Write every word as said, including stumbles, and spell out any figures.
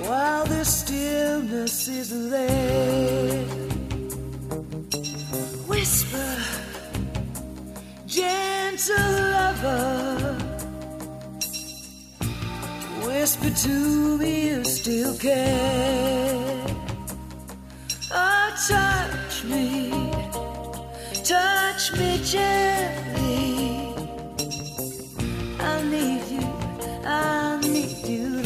while the stillness is there. Whisper, gentle lover, whisper to me you still care. Oh, touch me, touch me gently.